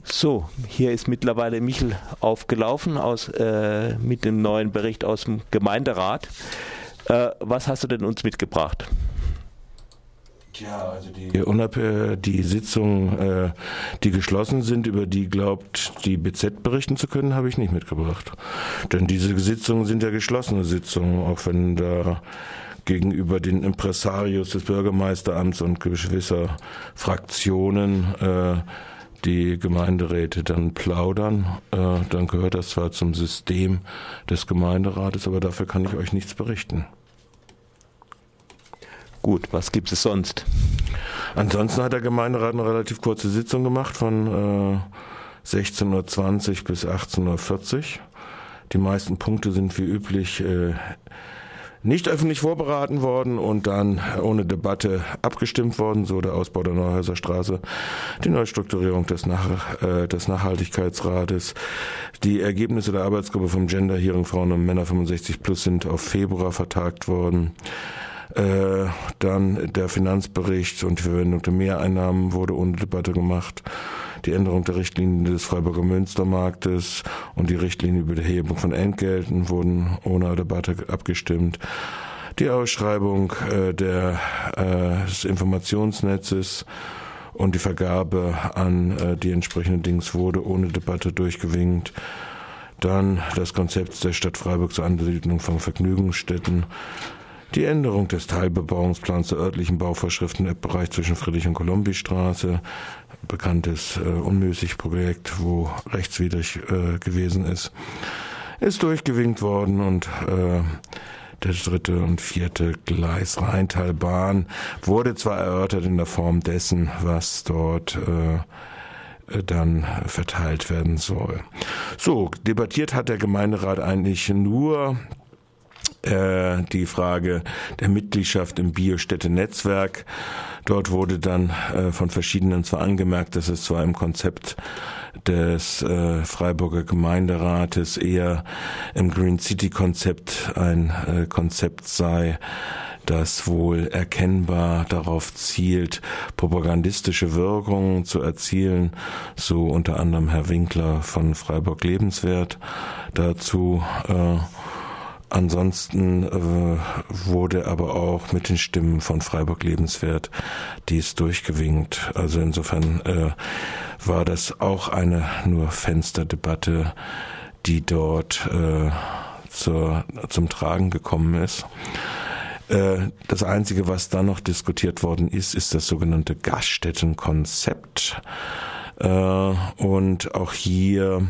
So, hier ist mittlerweile Michel aufgelaufen mit dem neuen Bericht aus dem Gemeinderat. Was hast du denn uns mitgebracht? Ja, also die Sitzungen, die geschlossen sind, über die glaubt die BZ berichten zu können, habe ich nicht mitgebracht. Denn diese Sitzungen sind ja geschlossene Sitzungen, auch wenn da gegenüber den Impresarios des Bürgermeisteramts und gewisser Fraktionen die Gemeinderäte dann plaudern, dann gehört das zwar zum System des Gemeinderates, aber dafür kann ich euch nichts berichten. Gut, was gibt es sonst? Ansonsten hat der Gemeinderat eine relativ kurze Sitzung gemacht von 16:20 Uhr bis 18:40 Uhr. Die meisten Punkte sind wie üblich nicht öffentlich vorberaten worden und dann ohne Debatte abgestimmt worden, so der Ausbau der Neuhäuser Straße, die Neustrukturierung des Nachhaltigkeitsrates, die Ergebnisse der Arbeitsgruppe vom Gender Hearing Frauen und Männer 65 plus sind auf Februar vertagt worden. Dann der Finanzbericht und die Verwendung der Mehreinnahmen wurde ohne Debatte gemacht. Die Änderung der Richtlinien des Freiburger Münstermarktes und die Richtlinie über die Erhebung von Entgelten wurden ohne Debatte abgestimmt. Die Ausschreibung des Informationsnetzes und die Vergabe an die entsprechenden Dings wurde ohne Debatte durchgewinkt. Dann das Konzept der Stadt Freiburg zur Ansiedlung von Vergnügungsstätten. Die Änderung des Teilbebauungsplans der örtlichen Bauvorschriften im Bereich zwischen Friedrich- und Kolumbistraße, bekanntes Unmüßig-Projekt, wo rechtswidrig gewesen ist durchgewinkt worden und der 3. und 4. Gleis Rheintalbahn wurde zwar erörtert in der Form dessen, was dort dann verteilt werden soll. So, debattiert hat der Gemeinderat eigentlich nur die Frage der Mitgliedschaft im Biostädte-Netzwerk. Dort wurde dann von verschiedenen zwar angemerkt, dass es zwar im Konzept des Freiburger Gemeinderates eher im Green City Konzept ein Konzept sei, das wohl erkennbar darauf zielt, propagandistische Wirkungen zu erzielen, so unter anderem Herr Winkler von Freiburg Lebenswert dazu. Ansonsten wurde aber auch mit den Stimmen von Freiburg Lebenswert dies durchgewinkt. Also insofern war das auch eine nur Fensterdebatte, die dort zum Tragen gekommen ist. Das Einzige, was da noch diskutiert worden ist, ist das sogenannte Gaststättenkonzept. Und auch hier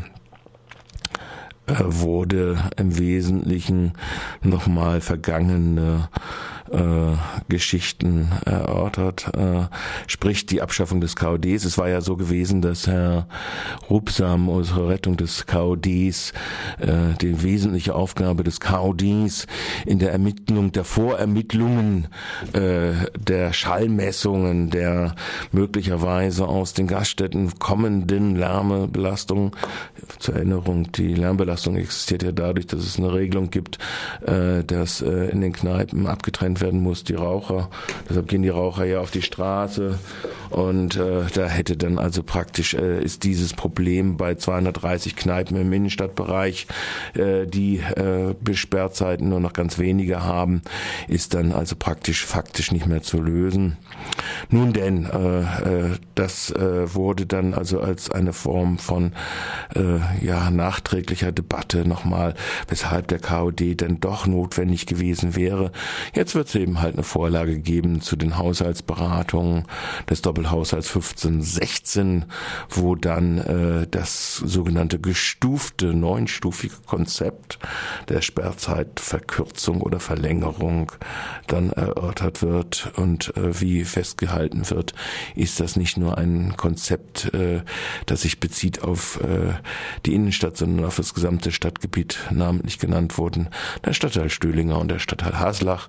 wurde im Wesentlichen nochmal vergangene Geschichten erörtert, sprich die Abschaffung des KODs. Es war ja so gewesen, dass Herr Rupsam zur Rettung des KODs die wesentliche Aufgabe des KODs in der Ermittlung, der Vorermittlungen der Schallmessungen, der möglicherweise aus den Gaststätten kommenden Lärmbelastung, zur Erinnerung, die Lärmbelastung existiert ja dadurch, dass es eine Regelung gibt, dass in den Kneipen abgetrennt werden muss, die Raucher. Deshalb gehen die Raucher ja auf die Straße und da hätte dann also praktisch ist dieses Problem bei 230 Kneipen im Innenstadtbereich, die Sperrzeiten nur noch ganz wenige haben, ist dann also praktisch faktisch nicht mehr zu lösen. Nun denn, das wurde dann also als eine Form von nachträglicher Debatte nochmal, weshalb der KOD denn doch notwendig gewesen wäre. Jetzt wird es eben halt eine Vorlage geben zu den Haushaltsberatungen des Doppelhaushalts 15/16, wo dann das sogenannte gestufte, neunstufige Konzept der Sperrzeitverkürzung oder Verlängerung dann erörtert wird. Und wie festgehalten wird, ist das nicht nur ein Konzept, das sich bezieht auf die Innenstadt, sondern auf das gesamte Stadtgebiet. Namentlich genannt wurden der Stadtteil Stöhlinger und der Stadtteil Haslach, wo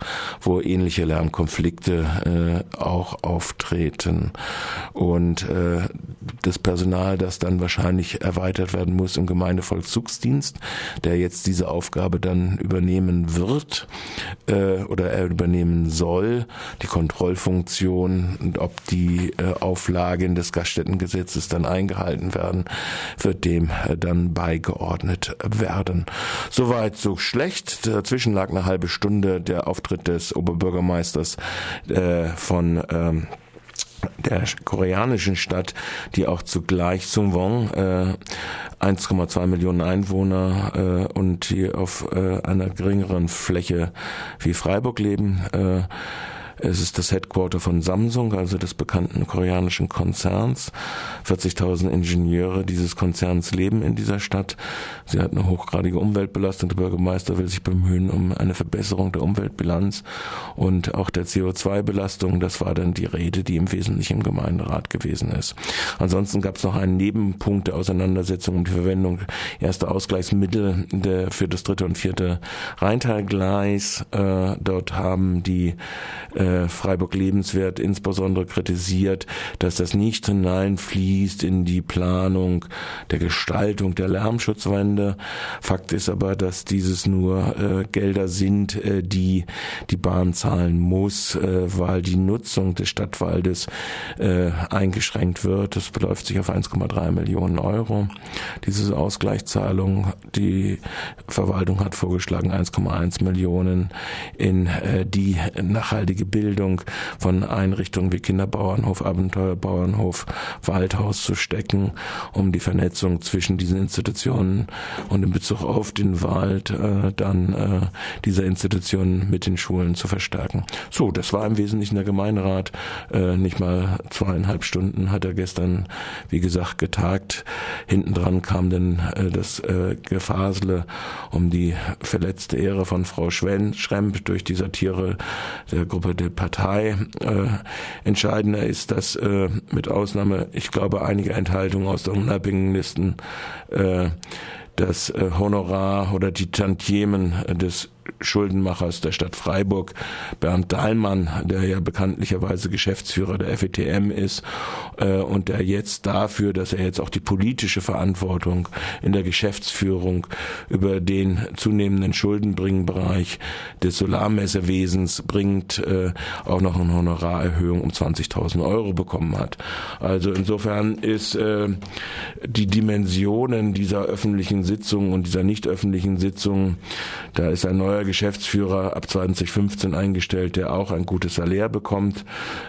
wo ähnliche Lärmkonflikte auch auftreten. Und das Personal, das dann wahrscheinlich erweitert werden muss im Gemeindevollzugsdienst, der jetzt diese Aufgabe dann übernehmen wird oder er übernehmen soll, die Kontrollfunktion und ob die Auflagen des Gaststättengesetzes dann eingehalten werden, wird dem dann beigeordnet werden. Soweit so schlecht. Dazwischen lag eine halbe Stunde der Auftritt des Oberbürgermeisters von der koreanischen Stadt, die auch zugleich Sungwon 1,2 Millionen Einwohner und die auf einer geringeren Fläche wie Freiburg leben. Es ist das Headquarter von Samsung, also des bekannten koreanischen Konzerns. 40.000 Ingenieure dieses Konzerns leben in dieser Stadt. Sie hat eine hochgradige Umweltbelastung. Der Bürgermeister will sich bemühen um eine Verbesserung der Umweltbilanz und auch der CO2-Belastung. Das war dann die Rede, die im Wesentlichen im Gemeinderat gewesen ist. Ansonsten gab es noch einen Nebenpunkt der Auseinandersetzung um die Verwendung erster Ausgleichsmittel für das 3. und 4. Rheintalgleis. Dort haben die Freiburg Lebenswert insbesondere kritisiert, dass das nicht hineinfließt in die Planung der Gestaltung der Lärmschutzwände. Fakt ist aber, dass dieses nur Gelder sind, die die Bahn zahlen muss, weil die Nutzung des Stadtwaldes eingeschränkt wird. Das beläuft sich auf 1,3 Millionen Euro. Diese Ausgleichszahlung, die Verwaltung hat vorgeschlagen, 1,1 Millionen in die nachhaltige Bildung von Einrichtungen wie Kinderbauernhof, Abenteuerbauernhof, Waldhaus zu stecken, um die Vernetzung zwischen diesen Institutionen und in Bezug auf den Wald dann dieser Institutionen mit den Schulen zu verstärken. So, das war im Wesentlichen der Gemeinderat. Nicht mal 2,5 Stunden hat er gestern, wie gesagt, getagt. Hinten dran kam dann das Gefasele um die verletzte Ehre von Frau Schremp durch die Satire der Gruppe der Partei. Entscheidender ist, dass mit Ausnahme, ich glaube, einiger Enthaltungen aus den unabhängigen Listen das Honorar oder die Tantiemen des Schuldenmachers der Stadt Freiburg, Bernd Dahlmann, der ja bekanntlicherweise Geschäftsführer der FETM ist und der jetzt dafür, dass er jetzt auch die politische Verantwortung in der Geschäftsführung über den zunehmenden Schuldenbringbereich des Solarmessewesens bringt, auch noch eine Honorarerhöhung um 20.000 Euro bekommen hat. Also insofern ist die Dimensionen dieser öffentlichen Sitzung und dieser nicht öffentlichen Sitzung, da ist ein neuer Geschäftsführer ab 2015 eingestellt, der auch ein gutes Salär bekommt.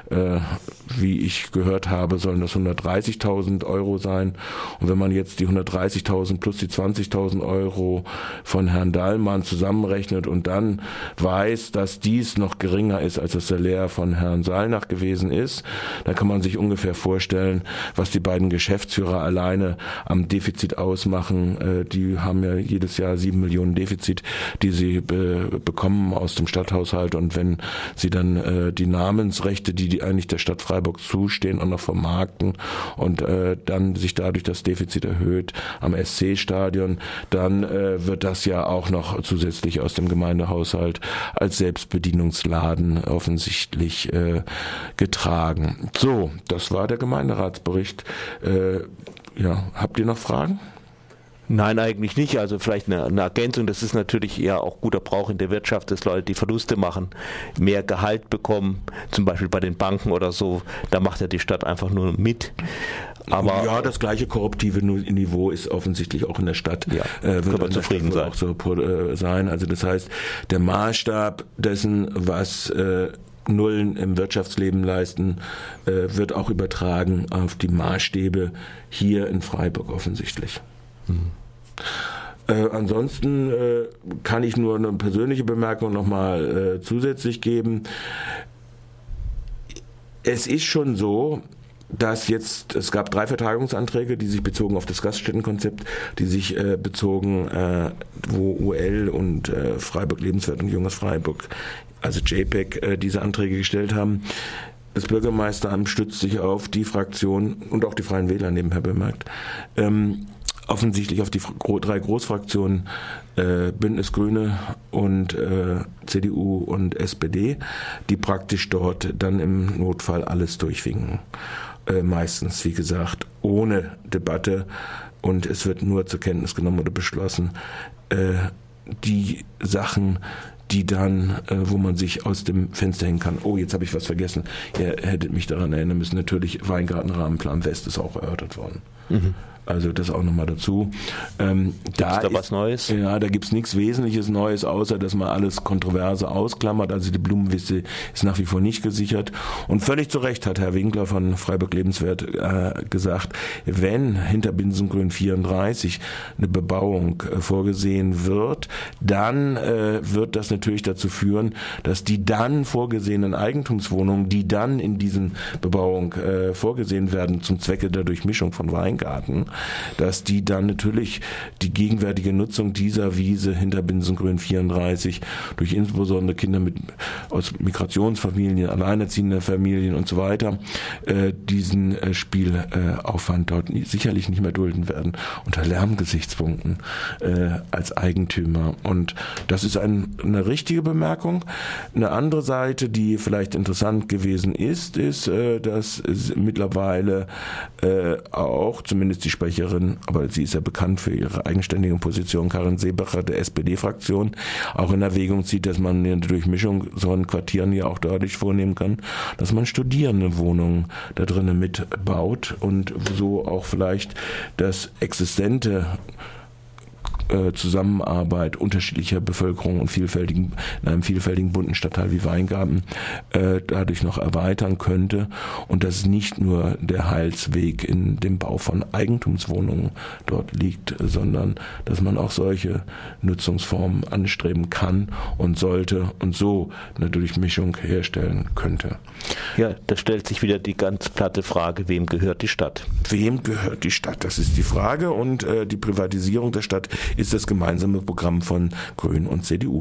Wie ich gehört habe, sollen das 130.000 Euro sein. Und wenn man jetzt die 130.000 plus die 20.000 Euro von Herrn Dahlmann zusammenrechnet und dann weiß, dass dies noch geringer ist, als das Salär von Herrn Saalnach gewesen ist, dann kann man sich ungefähr vorstellen, was die beiden Geschäftsführer alleine am Defizit ausmachen. Die haben ja jedes Jahr 7 Millionen Defizit, die sie bekommen aus dem Stadthaushalt, und wenn sie dann die Namensrechte, die eigentlich der Stadt Freiburg zustehen, auch noch vermarkten und dann sich dadurch das Defizit erhöht am SC-Stadion, dann wird das ja auch noch zusätzlich aus dem Gemeindehaushalt als Selbstbedienungsladen offensichtlich getragen. So, das war der Gemeinderatsbericht. Ja, habt ihr noch Fragen? Nein, eigentlich nicht. Also vielleicht eine Ergänzung. Das ist natürlich eher auch guter Brauch in der Wirtschaft, dass Leute, die Verluste machen, mehr Gehalt bekommen, zum Beispiel bei den Banken oder so. Da macht ja die Stadt einfach nur mit. Aber ja, das gleiche korruptive Niveau ist offensichtlich auch in der Stadt. Ja, wird man zufrieden sein. Auch so sein. Also das heißt, der Maßstab dessen, was Nullen im Wirtschaftsleben leisten, wird auch übertragen auf die Maßstäbe hier in Freiburg offensichtlich. Ansonsten kann ich nur eine persönliche Bemerkung nochmal zusätzlich geben. Es ist schon so, dass es gab 3 Vertagungsanträge, die sich bezogen auf das Gaststättenkonzept, die sich bezogen, wo UL und Freiburg Lebenswert und Junges Freiburg, also JPEG, diese Anträge gestellt haben. Das Bürgermeisteramt stützt sich auf die Fraktion und auch die Freien Wähler nebenher bemerkt, offensichtlich auf die drei Großfraktionen Bündnis Grüne und CDU und SPD, die praktisch dort dann im Notfall alles durchwinken. Meistens, wie gesagt, ohne Debatte, und es wird nur zur Kenntnis genommen oder beschlossen, die Sachen, die dann, wo man sich aus dem Fenster hängen kann. Oh, jetzt habe ich was vergessen. Ihr hättet mich daran erinnern müssen. Natürlich, Weingarten-Rahmenplan West ist auch erörtert worden. Mhm. Also das auch nochmal dazu. Gibt es da was Neues? Ja, da gibt es nichts Wesentliches Neues, außer dass man alles Kontroverse ausklammert. Also die Blumenwiese ist nach wie vor nicht gesichert. Und völlig zu Recht hat Herr Winkler von Freiburg Lebenswert gesagt, wenn hinter Binsengrün 34 eine Bebauung vorgesehen wird, dann wird das natürlich dazu führen, dass die dann vorgesehenen Eigentumswohnungen, die dann in diesen Bebauung vorgesehen werden zum Zwecke der Durchmischung von Weingarten, dass die dann natürlich die gegenwärtige Nutzung dieser Wiese hinter Binsengrün 34 durch insbesondere Kinder aus Migrationsfamilien, alleinerziehende Familien und so weiter, diesen Spielaufwand dort sicherlich nicht mehr dulden werden, unter Lärmgesichtspunkten als Eigentümer. Und das ist eine richtige Bemerkung. Eine andere Seite, die vielleicht interessant gewesen ist, dass es mittlerweile auch, zumindest die Sprecherin, aber sie ist ja bekannt für ihre eigenständige Position, Karin Seebacher der SPD-Fraktion, auch in Erwägung zieht, dass man eine Durchmischung von Quartieren ja auch dadurch vornehmen kann, dass man Studierendenwohnungen da drinnen mitbaut und so auch vielleicht das existente Zusammenarbeit unterschiedlicher Bevölkerung und in einem vielfältigen bunten Stadtteil wie Weingarten dadurch noch erweitern könnte und dass nicht nur der Heilsweg in dem Bau von Eigentumswohnungen dort liegt, sondern dass man auch solche Nutzungsformen anstreben kann und sollte und so eine Durchmischung herstellen könnte. Ja, da stellt sich wieder die ganz platte Frage, wem gehört die Stadt? Wem gehört die Stadt? Das ist die Frage, und die Privatisierung der Stadt ist das gemeinsame Programm von Grünen und CDU.